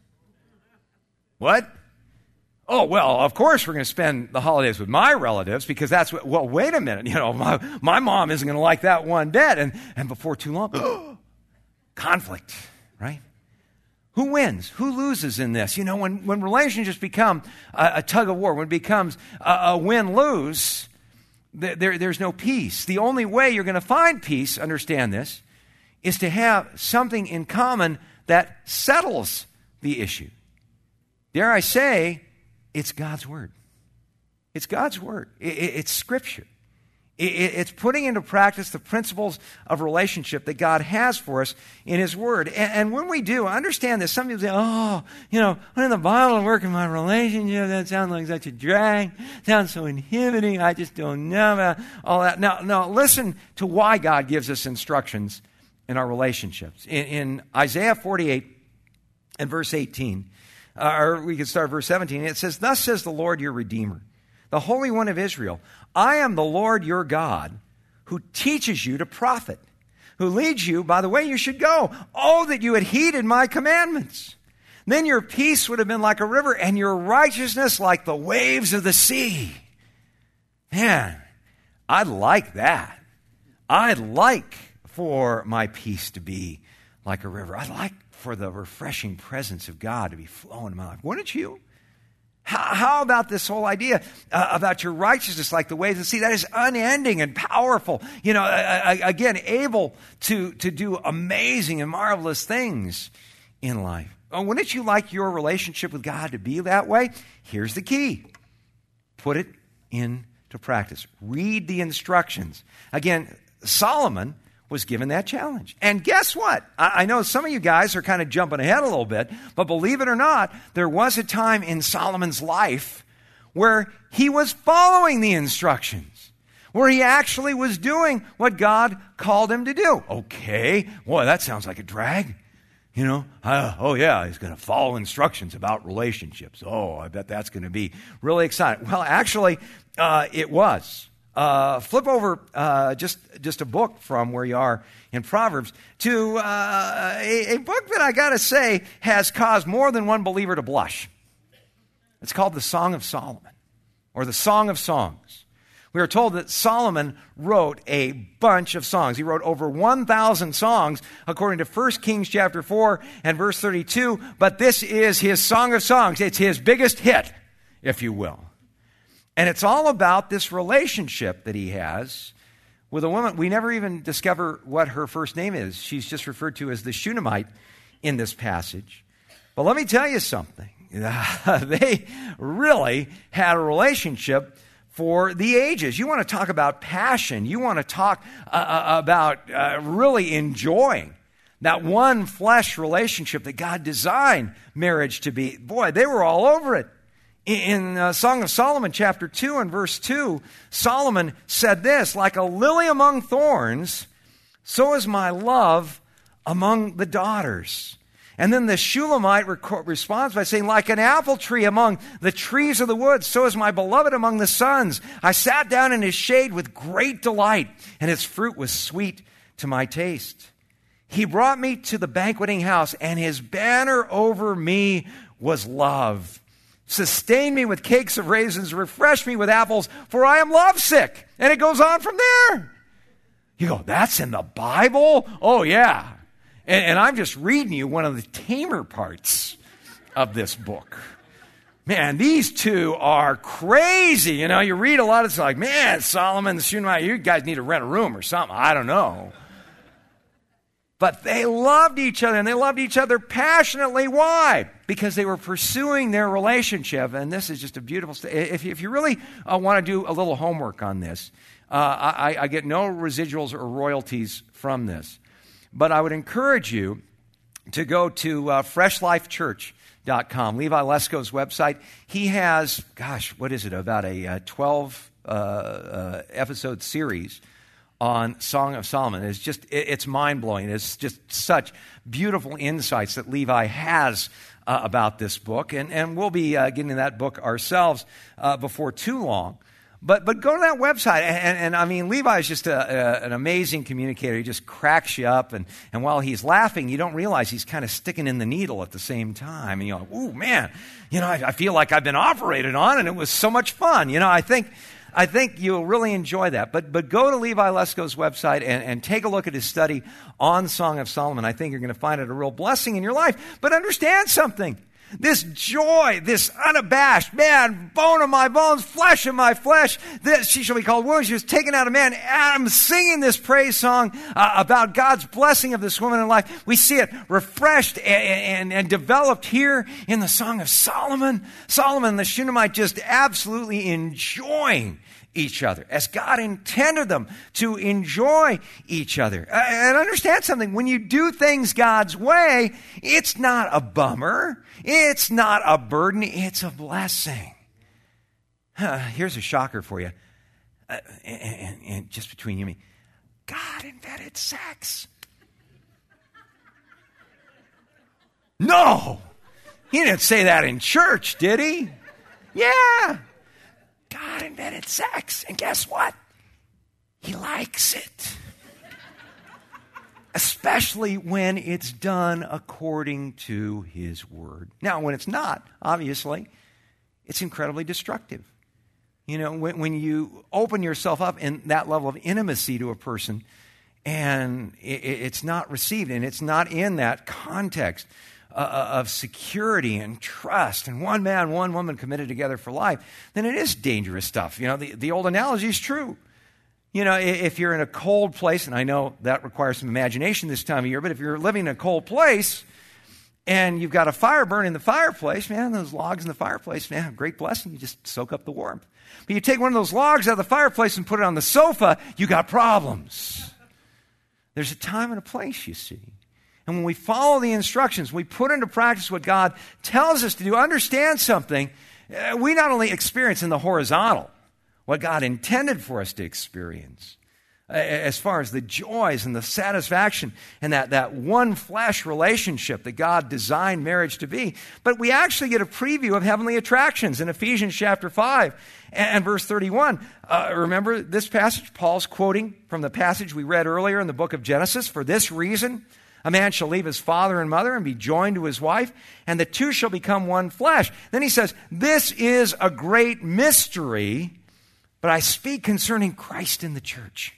What? Oh, well, of course we're going to spend the holidays with my relatives because that's what, well, wait a minute. You know, my, my mom isn't going to like that one bit. And, and before too long, conflict, right? Who wins? Who loses in this? You know, when, when relationships become a, a tug of war, when it becomes a, a win-lose, th- there, there's no peace. The only way you're going to find peace, understand this, is to have something in common that settles the issue. Dare I say, it's God's Word. It's God's Word. It, it, it's Scripture. It's putting into practice the principles of relationship that God has for us in His Word. And, and when we do, understand this. Some people say, oh, you know, when in the Bible work in my relationship, that sounds like such a drag. Sounds so inhibiting. I just don't know about all that. Now, now listen to why God gives us instructions in our relationships. In, in Isaiah forty-eight and verse eighteen, uh, or we could start verse seventeen, it says, thus says the Lord your Redeemer, the Holy One of Israel, I am the Lord your God who teaches you to profit, who leads you by the way you should go. Oh, that you had heeded my commandments. Then your peace would have been like a river and your righteousness like the waves of the sea. Man, I'd like that. I'd like for my peace to be like a river. I'd like for the refreshing presence of God to be flowing in my life. Wouldn't you? How, how about this whole idea uh, about your righteousness like the waves of the sea? That is unending and powerful. You know, uh, again, able to, to do amazing and marvelous things in life. Oh, wouldn't you like your relationship with God to be that way? Here's the key. Put it into practice. Read the instructions. Again, Solomon was given that challenge. And guess what? I, I know some of you guys are kind of jumping ahead a little bit, but believe it or not, there was a time in Solomon's life where he was following the instructions, where he actually was doing what God called him to do. Okay, boy, that sounds like a drag. You know, uh, oh yeah, he's going to follow instructions about relationships. Oh, I bet that's going to be really exciting. Well, actually, uh, it was. Uh, flip over uh, just just a book from where you are in Proverbs to uh, a, a book that I got to say has caused more than one believer to blush. It's called the Song of Solomon, or the Song of Songs. We are told that Solomon wrote a bunch of songs. He wrote over one thousand songs, according to First Kings chapter four and verse thirty-two. But this is his Song of Songs. It's his biggest hit, if you will. And it's all about this relationship that he has with a woman. We never even discover what her first name is. She's just referred to as the Shunammite in this passage. But let me tell you something. They really had a relationship for the ages. You want to talk about passion. You want to talk uh, about uh, really enjoying that one flesh relationship that God designed marriage to be. Boy, they were all over it. In uh, Song of Solomon, chapter two and verse two, Solomon said this, like a lily among thorns, so is my love among the daughters. And then the Shulamite rec- responds by saying, like an apple tree among the trees of the woods, so is my beloved among the sons. I sat down in his shade with great delight, and his fruit was sweet to my taste. He brought me to the banqueting house, and his banner over me was love. Sustain me with cakes of raisins, refresh me with apples, for I am lovesick. And it goes on from there. You go, that's in the Bible? Oh, yeah. And, and I'm just reading you one of the tamer parts of this book. Man, these two are crazy. You know, you read a lot of it's like, man, Solomon, the Shunammite, you guys need to rent a room or something. I don't know. But they loved each other, and they loved each other passionately. Why? Because they were pursuing their relationship. And this is just a beautiful st- if, you, if you really uh, want to do a little homework on this, uh, I, I get no residuals or royalties from this. But I would encourage you to go to uh, fresh life church dot com, Levi Lesko's website. He has, gosh, what is it, about a uh, twelve uh, uh, episode series on Song of Solomon. It's just, it's mind-blowing. It's just such beautiful insights that Levi has uh, about this book. And, and we'll be uh, getting that book ourselves uh, before too long. But but go to that website. And, and, and I mean, Levi is just a, a, an amazing communicator. He just cracks you up. And, and while he's laughing, you don't realize he's kind of sticking in the needle at the same time. And you're like, ooh, man, you know, I, I feel like I've been operated on, and it was so much fun. You know, I think... I think you'll really enjoy that. But but go to Levi Lesko's website and, and take a look at his study on Song of Solomon. I think you're going to find it a real blessing in your life. But understand something. This joy, this unabashed, man, bone of my bones, flesh of my flesh, this, she shall be called woman. She was taken out of man. And I'm singing this praise song uh, about God's blessing of this woman in life. We see it refreshed and, and, and developed here in the Song of Solomon. Solomon and the Shunammite just absolutely enjoying each other as God intended them to enjoy each other. And understand something. When you do things God's way, it's not a bummer. It's not a burden. It's a blessing. Uh, here's a shocker for you. Uh, and, and, and just between you and me, God invented sex. No! He didn't say that in church, did he? Yeah. God invented sex, and guess what? He likes it. Especially when it's done according to His Word. Now, when it's not, obviously, it's incredibly destructive. You know, when, when you open yourself up in that level of intimacy to a person, and it, it's not received, and it's not in that context Uh, of security and trust, and one man, one woman committed together for life, then it is dangerous stuff. You know, the, the old analogy is true. You know, if you're in a cold place, and I know that requires some imagination this time of year, but if you're living in a cold place and you've got a fire burning in the fireplace, man, those logs in the fireplace, man, great blessing. You just soak up the warmth. But you take one of those logs out of the fireplace and put it on the sofa, you got problems. There's a time and a place, you see. And when we follow the instructions, we put into practice what God tells us to do, understand something, we not only experience in the horizontal what God intended for us to experience, as far as the joys and the satisfaction and that, that one flesh relationship that God designed marriage to be, but we actually get a preview of heavenly attractions in Ephesians chapter five and, and verse thirty-one. Uh, remember this passage? Paul's quoting from the passage we read earlier in the book of Genesis. For this reason, a man shall leave his father and mother and be joined to his wife, and the two shall become one flesh. Then he says, this is a great mystery, but I speak concerning Christ in the church.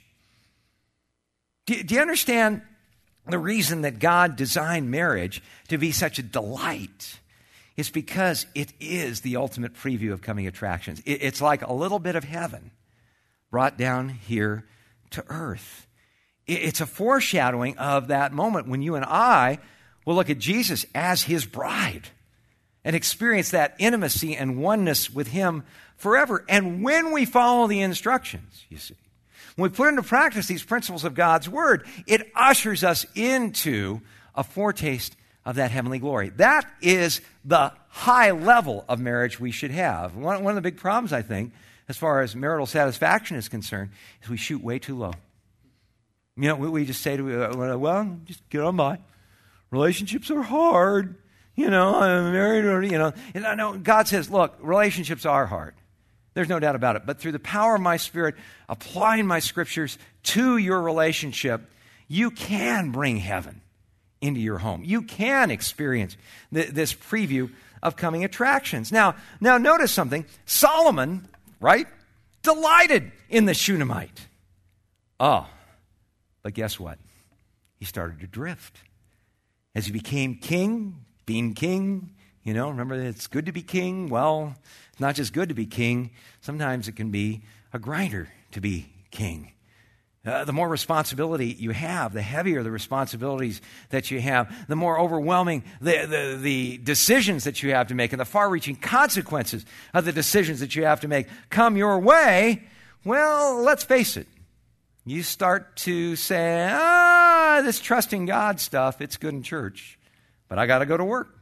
Do, do you understand the reason that God designed marriage to be such a delight? It's because it is the ultimate preview of coming attractions. It, it's like a little bit of heaven brought down here to earth. It's a foreshadowing of that moment when you and I will look at Jesus as His bride and experience that intimacy and oneness with Him forever. And when we follow the instructions, you see, when we put into practice these principles of God's Word, it ushers us into a foretaste of that heavenly glory. That is the high level of marriage we should have. One, one of the big problems, I think, as far as marital satisfaction is concerned, is we shoot way too low. You know, we, we just say to, uh, well, just get on by. Relationships are hard. You know, I'm married, or, you know. And I know God says, look, relationships are hard. There's no doubt about it. But through the power of my Spirit, applying my scriptures to your relationship, you can bring heaven into your home. You can experience th- this preview of coming attractions. Now, now notice something. Solomon, right, delighted in the Shunammite. Oh, but guess what? He started to drift. As he became king, being king, you know, remember that it's good to be king? Well, it's not just good to be king. Sometimes it can be a grinder to be king. Uh, the more responsibility you have, the heavier the responsibilities that you have, the more overwhelming the, the, the decisions that you have to make and the far-reaching consequences of the decisions that you have to make come your way, well, let's face it. You start to say, ah, this trusting God stuff, it's good in church, but I got to go to work.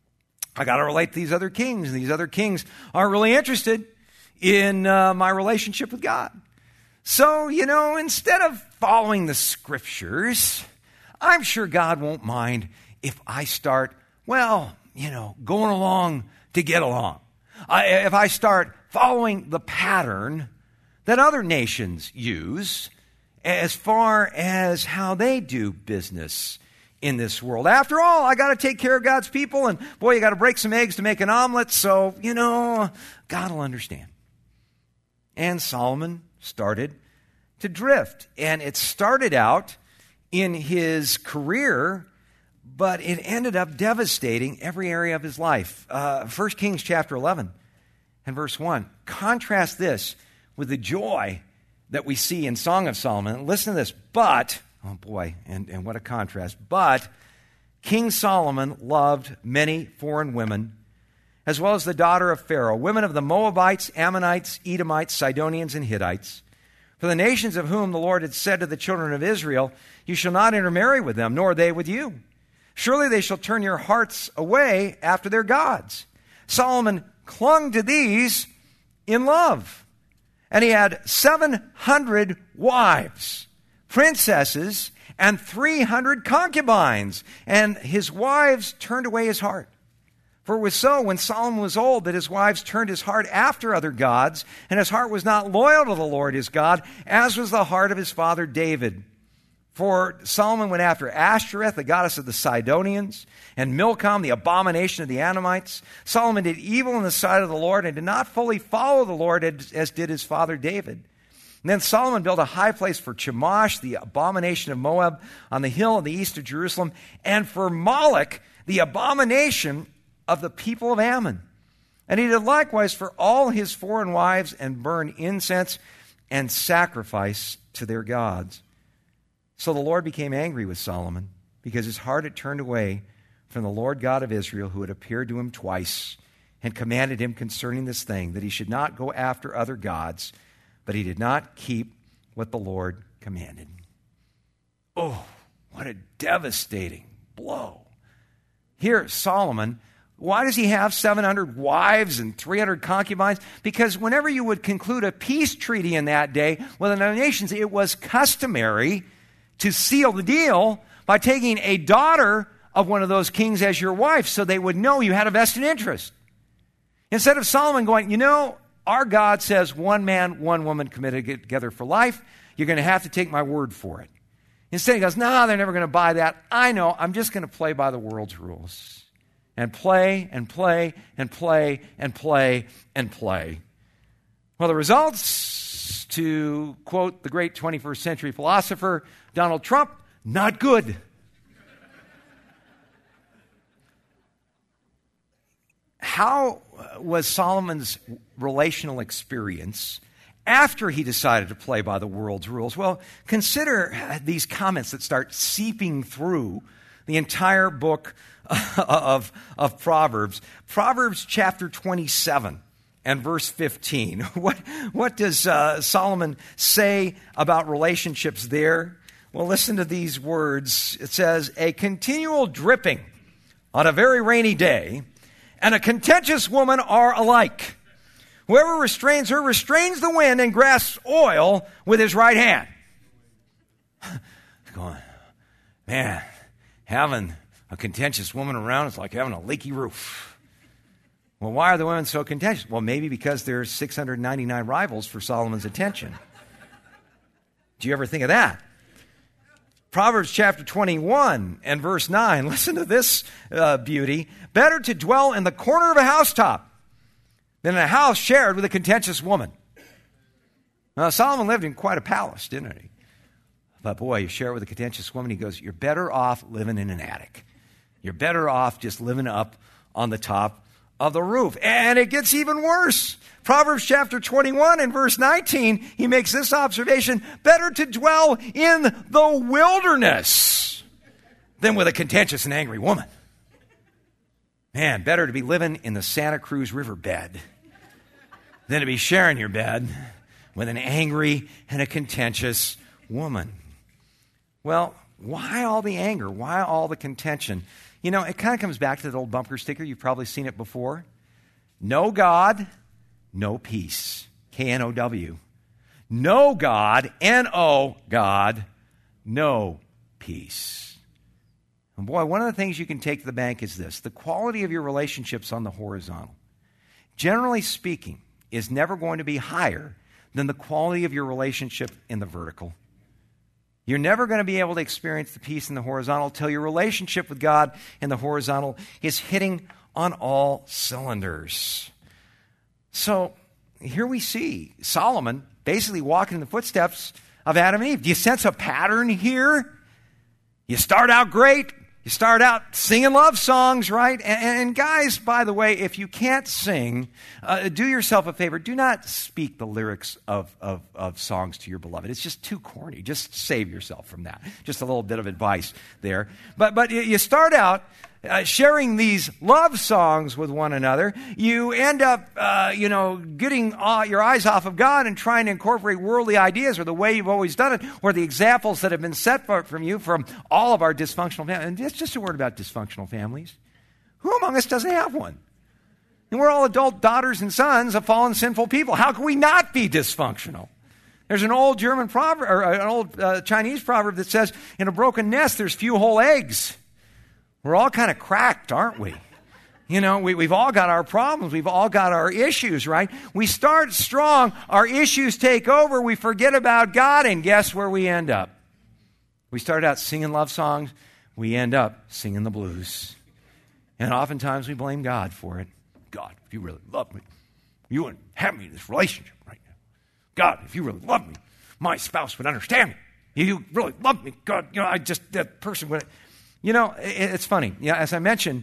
I got to relate to these other kings, and these other kings aren't really interested in uh, my relationship with God. So, you know, instead of following the scriptures, I'm sure God won't mind if I start, well, you know, going along to get along. I, if I start following the pattern that other nations use as far as how they do business in this world. After all, I got to take care of God's people, and boy, you got to break some eggs to make an omelet, so, you know, God will understand. And Solomon started to drift. And it started out in his career, but it ended up devastating every area of his life. Uh, First Kings chapter eleven and verse one. Contrast this with the joy that we see in Song of Solomon. Listen to this. But, oh boy, and, and what a contrast. But King Solomon loved many foreign women, as well as the daughter of Pharaoh, women of the Moabites, Ammonites, Edomites, Sidonians, and Hittites. For the nations of whom the Lord had said to the children of Israel, you shall not intermarry with them, nor they with you. Surely they shall turn your hearts away after their gods. Solomon clung to these in love. And he had seven hundred wives, princesses, and three hundred concubines. And his wives turned away his heart. For it was so when Solomon was old that his wives turned his heart after other gods, and his heart was not loyal to the Lord his God, as was the heart of his father David. For Solomon went after Ashtoreth, the goddess of the Sidonians, and Milcom, the abomination of the Ammonites. Solomon did evil in the sight of the Lord and did not fully follow the Lord as did his father David. And then Solomon built a high place for Chemosh, the abomination of Moab, on the hill in the east of Jerusalem, and for Moloch, the abomination of the people of Ammon. And he did likewise for all his foreign wives and burned incense and sacrifice to their gods. So the Lord became angry with Solomon because his heart had turned away from the Lord God of Israel, who had appeared to him twice and commanded him concerning this thing, that he should not go after other gods, but he did not keep what the Lord commanded. Oh, what a devastating blow. Here, Solomon, why does he have seven hundred wives and three hundred concubines? Because whenever you would conclude a peace treaty in that day with another nation, it was customary to seal the deal by taking a daughter of one of those kings as your wife, so they would know you had a vested interest. Instead of Solomon going, you know, our God says one man, one woman committed together for life. You're going to have to take my word for it. Instead he goes, no, they're never going to buy that. I know, I'm just going to play by the world's rules. And play and play and play and play and play. Well, the results, to quote the great twenty-first century philosopher Donald Trump, not good. How was Solomon's relational experience after he decided to play by the world's rules? Well, consider these comments that start seeping through the entire book of, of Proverbs. Proverbs chapter twenty-seven and verse fifteen. What, what does uh, Solomon say about relationships there? Well, listen to these words. It says, a continual dripping on a very rainy day and a contentious woman are alike. Whoever restrains her restrains the wind and grasps oil with his right hand. Going, man, having a contentious woman around is like having a leaky roof. Well, why are the women so contentious? Well, maybe because there's six hundred ninety-nine rivals for Solomon's attention. Do you ever think of that? Proverbs chapter twenty-one and verse nine. Listen to this uh, beauty. Better to dwell in the corner of a housetop than in a house shared with a contentious woman. Now, Solomon lived in quite a palace, didn't he? But boy, you share it with a contentious woman, he goes, you're better off living in an attic. You're better off just living up on the top of the roof. And it gets even worse. Proverbs chapter twenty-one and verse nineteen, he makes this observation: better to dwell in the wilderness than with a contentious and angry woman. Man, better to be living in the Santa Cruz riverbed than to be sharing your bed with an angry and a contentious woman. Well, why all the anger? Why all the contention? You know, it kind of comes back to that old bumper sticker. You've probably seen it before. No God, no peace. K N O W. No God, N O, God, no peace. And boy, one of the things you can take to the bank is this: the quality of your relationships on the horizontal, generally speaking, is never going to be higher than the quality of your relationship in the vertical. You're never going to be able to experience the peace in the horizontal till your relationship with God in the horizontal is hitting on all cylinders. So here we see Solomon basically walking in the footsteps of Adam and Eve. Do you sense a pattern here? You start out great. You start out singing love songs, right? And, and guys, by the way, if you can't sing, uh, do yourself a favor. Do not speak the lyrics of, of, of songs to your beloved. It's just too corny. Just save yourself from that. Just a little bit of advice there. But, but you start out Uh, sharing these love songs with one another. You end up, uh, you know, getting uh, your eyes off of God and trying to incorporate worldly ideas or the way you've always done it or the examples that have been set for, from you from all of our dysfunctional families. And it's just a word about dysfunctional families. Who among us doesn't have one? And we're all adult daughters and sons of fallen sinful people. How can we not be dysfunctional? There's an old German proverb, or an old uh, Chinese proverb that says, in a broken nest, there's few whole eggs. We're all kind of cracked, aren't we? You know, we, we've all got our problems. We've all got our issues, right? We start strong. Our issues take over. We forget about God, and guess where we end up? We start out singing love songs. We end up singing the blues. And oftentimes we blame God for it. God, if you really love me, you wouldn't have me in this relationship right now. God, if you really love me, my spouse would understand me. If you really love me, God, you know, I just, that person would... You know, it's funny. Yeah, as I mentioned,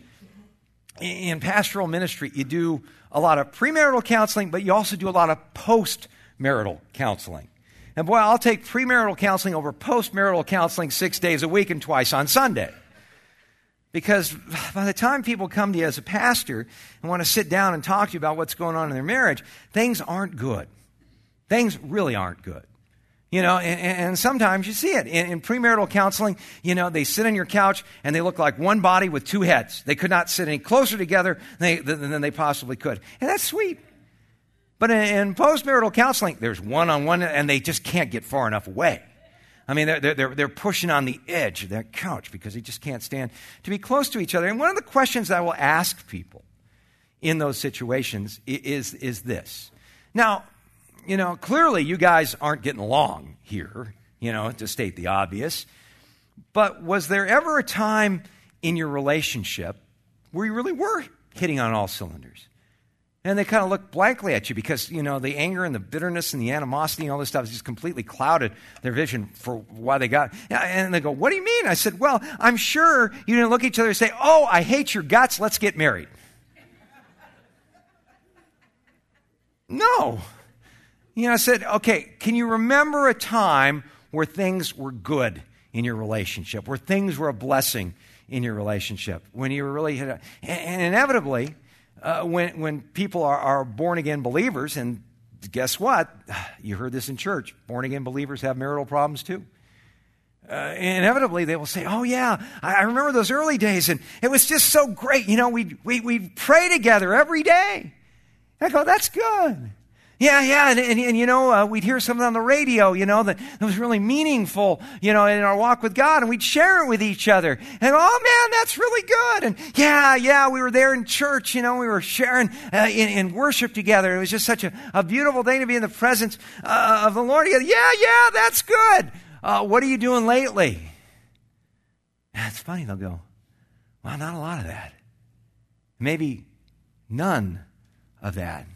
in pastoral ministry, you do a lot of premarital counseling, but you also do a lot of post-marital counseling. And boy, I'll take premarital counseling over post-marital counseling six days a week and twice on Sunday. Because by the time people come to you as a pastor and want to sit down and talk to you about what's going on in their marriage, things aren't good. Things really aren't good. You know, and, and sometimes you see it. In, in premarital counseling, you know, they sit on your couch and they look like one body with two heads. They could not sit any closer together than they, than they possibly could. And that's sweet. But in, in postmarital counseling, there's one-on-one and they just can't get far enough away. I mean, they're, they're, they're pushing on the edge of that couch because they just can't stand to be close to each other. And one of the questions I will ask people in those situations is, is this. Now, you know, clearly you guys aren't getting along here, you know, to state the obvious. But was there ever a time in your relationship where you really were hitting on all cylinders? And they kind of looked blankly at you because, you know, the anger and the bitterness and the animosity and all this stuff has just completely clouded their vision for why they got. And they go, what do you mean? I said, well, I'm sure you didn't look at each other and say, oh, I hate your guts, let's get married. No. You know, I said, okay, can you remember a time where things were good in your relationship, where things were a blessing in your relationship, when you were really hit a, and inevitably, uh, when when people are, are born-again believers, and guess what? You heard this in church. Born-again believers have marital problems too. Uh, inevitably, they will say, oh, yeah, I, I remember those early days, and it was just so great. You know, we'd, we, we'd pray together every day. I go, that's good. Yeah, yeah, and, and, and you know, uh, we'd hear something on the radio, you know, that, that was really meaningful, you know, in our walk with God, and we'd share it with each other. And, oh, man, that's really good. And, yeah, yeah, we were there in church, you know, we were sharing uh, in, in worship together. It was just such a, a beautiful thing to be in the presence uh, of the Lord together. Yeah, yeah, that's good. Uh, what are you doing lately? It's funny, they'll go, well, not a lot of that. Maybe none of that.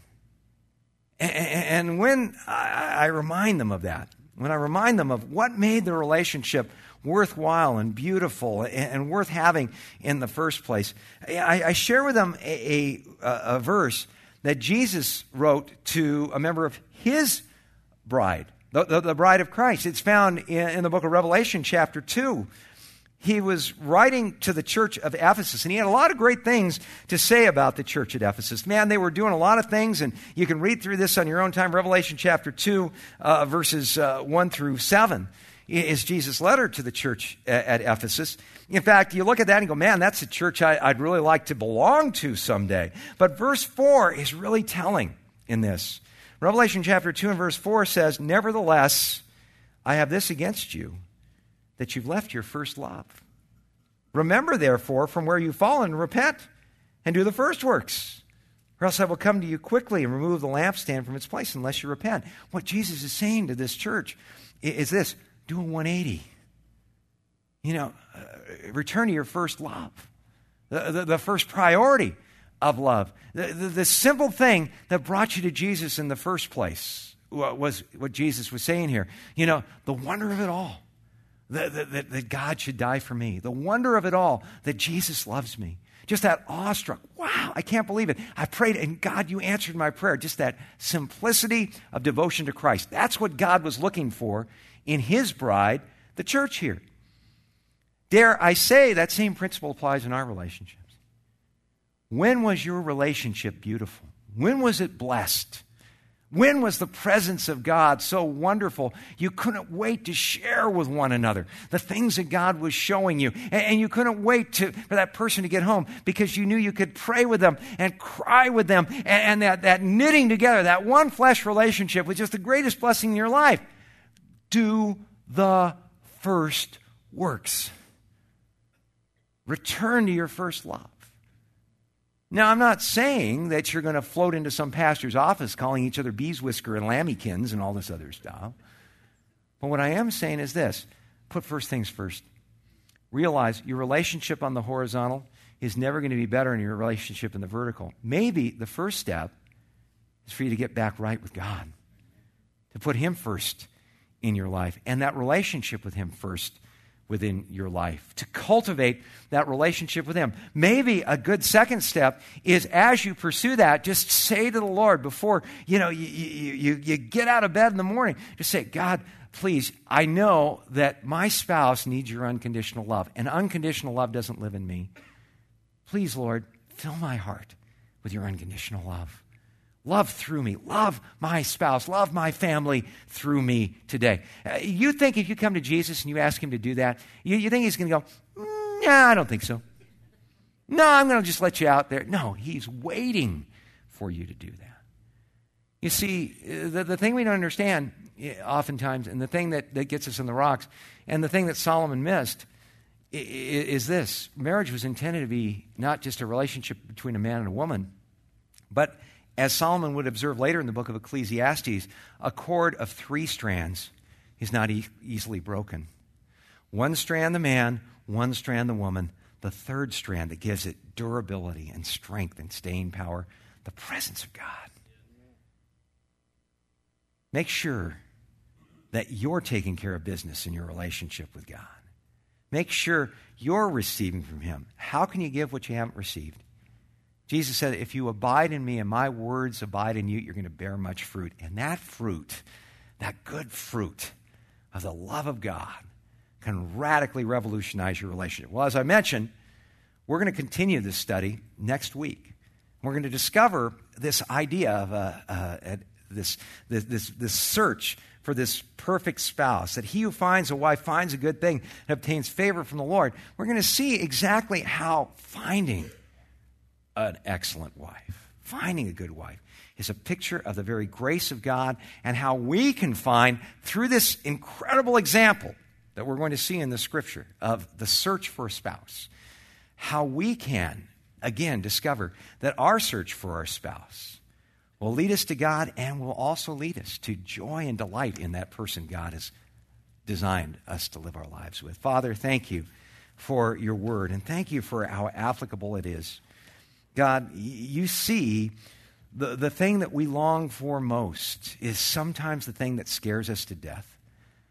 And when I remind them of that, when I remind them of what made the relationship worthwhile and beautiful and, and worth having in the first place. I, I share with them a, a, a verse that Jesus wrote to a member of his bride, the, the, the bride of Christ. It's found in, in the book of Revelation, chapter two. He was writing to the church of Ephesus, and he had a lot of great things to say about the church at Ephesus. Man, they were doing a lot of things, and you can read through this on your own time. Revelation chapter two, uh, verses uh, one through seven is Jesus' letter to the church at, at Ephesus. In fact, you look at that and go, man, that's a church I, I'd really like to belong to someday. But verse four is really telling in this. Revelation chapter two and verse four says, nevertheless, I have this against you, that you've left your first love. Remember, therefore, from where you've fallen, repent and do the first works, or else I will come to you quickly and remove the lampstand from its place unless you repent. What Jesus is saying to this church is this: do a one eighty. You know, uh, return to your first love, the, the, the first priority of love. The, the, the simple thing that brought you to Jesus in the first place was what Jesus was saying here. You know, the wonder of it all. That, that, that God should die for me. The wonder of it all, that Jesus loves me. Just that awestruck, wow, I can't believe it. I prayed and God, you answered my prayer. Just that simplicity of devotion to Christ. That's what God was looking for in his bride, the church here. Dare I say that same principle applies in our relationships. When was your relationship beautiful? When was it blessed? When was the presence of God so wonderful you couldn't wait to share with one another the things that God was showing you? And you couldn't wait to, for that person to get home because you knew you could pray with them and cry with them. And that, that knitting together, that one flesh relationship was just the greatest blessing in your life. Do the first works. Return to your first love. Now, I'm not saying that you're going to float into some pastor's office calling each other beeswhisker and lambykins and all this other stuff. But what I am saying is this: put first things first. Realize your relationship on the horizontal is never going to be better than your relationship in the vertical. Maybe the first step is for you to get back right with God, to put him first in your life, and that relationship with him first within your life, to cultivate that relationship with him. Maybe a good second step is, as you pursue that, just say to the Lord before, you know, you, you, you, you get out of bed in the morning, just say, God, please, I know that my spouse needs your unconditional love, and unconditional love doesn't live in me. Please, Lord, fill my heart with your unconditional love. Love through me. Love my spouse. Love my family through me today. Uh, you think if you come to Jesus and you ask him to do that, you, you think he's going to go, mm, nah, I don't think so. No, I'm going to just let you out there. No, he's waiting for you to do that. You see, the, the thing we don't understand oftentimes, and the thing that, that gets us on the rocks, and the thing that Solomon missed, is, is this. Marriage was intended to be not just a relationship between a man and a woman, but as Solomon would observe later in the book of Ecclesiastes, a cord of three strands is not e- easily broken. One strand the man, one strand the woman, the third strand that gives it durability and strength and staying power, the presence of God. Make sure that you're taking care of business in your relationship with God. Make sure you're receiving from him. How can you give what you haven't received? Jesus said, if you abide in me and my words abide in you, you're going to bear much fruit. And that fruit, that good fruit of the love of God, can radically revolutionize your relationship. Well, as I mentioned, we're going to continue this study next week. We're going to discover this idea of a, a, a, this, this, this, this search for this perfect spouse, that he who finds a wife finds a good thing and obtains favor from the Lord. We're going to see exactly how finding an excellent wife, finding a good wife, is a picture of the very grace of God and how we can find, through this incredible example that we're going to see in the scripture of the search for a spouse, how we can, again, discover that our search for our spouse will lead us to God and will also lead us to joy and delight in that person God has designed us to live our lives with. Father, thank you for your word, and thank you for how applicable it is. God, you see the, the thing that we long for most is sometimes the thing that scares us to death.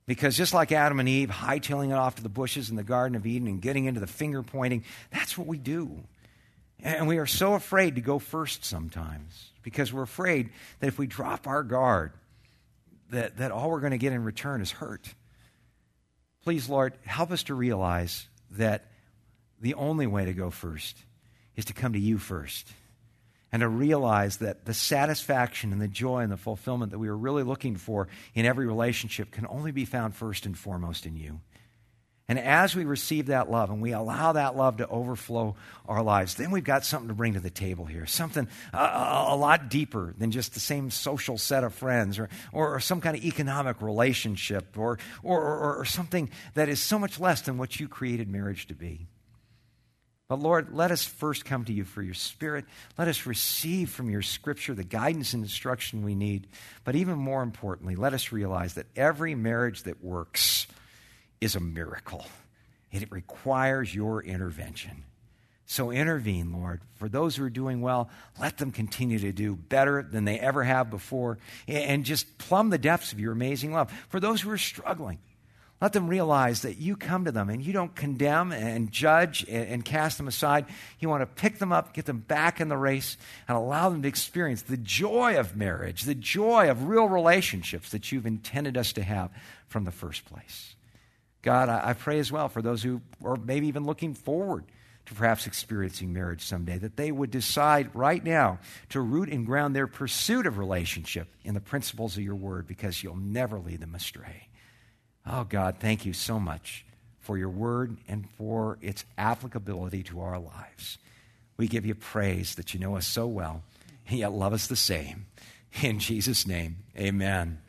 Because just like Adam and Eve hightailing it off to the bushes in the Garden of Eden and getting into the finger pointing, that's what we do. And we are so afraid to go first sometimes because we're afraid that if we drop our guard, that, that all we're going to get in return is hurt. Please, Lord, help us to realize that the only way to go first is to come to you first. And to realize that the satisfaction and the joy and the fulfillment that we are really looking for in every relationship can only be found first and foremost in you. And as we receive that love and we allow that love to overflow our lives, then we've got something to bring to the table here, something a, a, a lot deeper than just the same social set of friends or, or, or some kind of economic relationship or, or, or, or something that is so much less than what you created marriage to be. But Lord, let us first come to you for your Spirit. Let us receive from your Scripture the guidance and instruction we need. But even more importantly, let us realize that every marriage that works is a miracle. It requires your intervention. So intervene, Lord. For those who are doing well, let them continue to do better than they ever have before. And just plumb the depths of your amazing love. For those who are struggling, let them realize that you come to them and you don't condemn and judge and cast them aside. You want to pick them up, get them back in the race, and allow them to experience the joy of marriage, the joy of real relationships that you've intended us to have from the first place. God, I pray as well for those who are maybe even looking forward to perhaps experiencing marriage someday, that they would decide right now to root and ground their pursuit of relationship in the principles of your word, because you'll never lead them astray. Oh, God, thank you so much for your word and for its applicability to our lives. We give you praise that you know us so well and yet love us the same. In Jesus' name, amen.